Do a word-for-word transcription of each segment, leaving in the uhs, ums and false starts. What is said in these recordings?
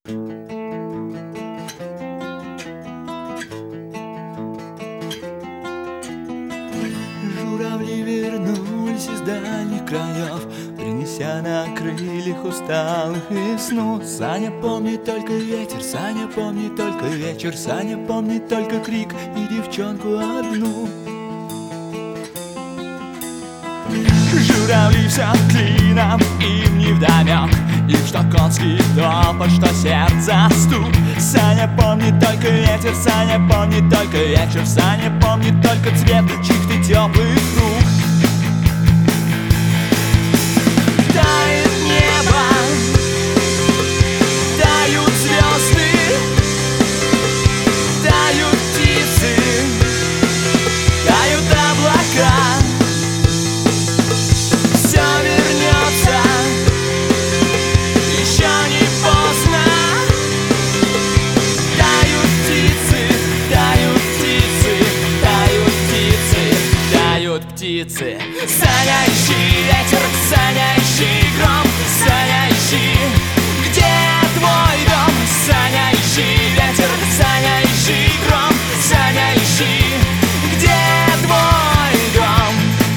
Журавли вернулись из дальних краев, принеся на крыльях усталых весну. Саня помнит только ветер, Саня помнит только вечер, Саня помнит только крик и девчонку одну. Журавли все клином, им невдомек, им что конский топот, что сердце стук. Саня помнит только ветер, Саня помнит только вечер, Саня помнит только цвет чьих-то теплых рук. Тает небо, тают звезды, тают птицы, тают облака. Все вернется, еще не поздно. Тают птицы, тают птицы, тают птицы, тают птицы. Саня, ищи ветер, Саня, ищи гром, Саня, ищи, где твой дом? Саня, ищи ветер, Саня, ищи гром, Саня, ищи, где твой дом?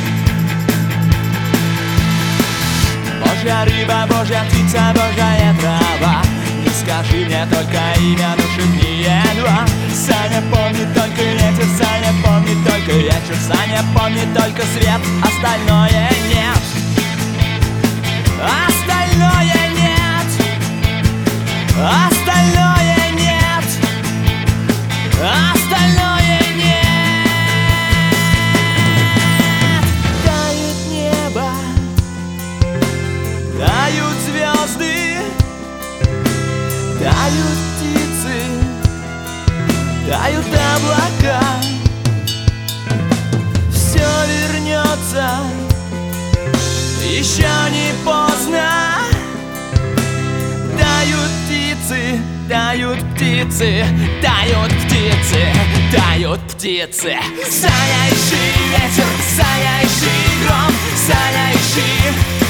Божья рыба, божья птица, божья трава, не скажи мне только имя, но шепни едва. Саня помнит только ветер, Саня помнит только вечер, Саня помнит только свет, остальное нет. Остальное нет. Остальное нет. Остальное нет. Тает небо, тают звезды, тают птицы, тают облака. Все вернется, еще не поздно. Тают птицы, тают птицы, тают птицы, тают птицы. Саня, ищи ветер, Саня, ищи гром, Саня, ищи,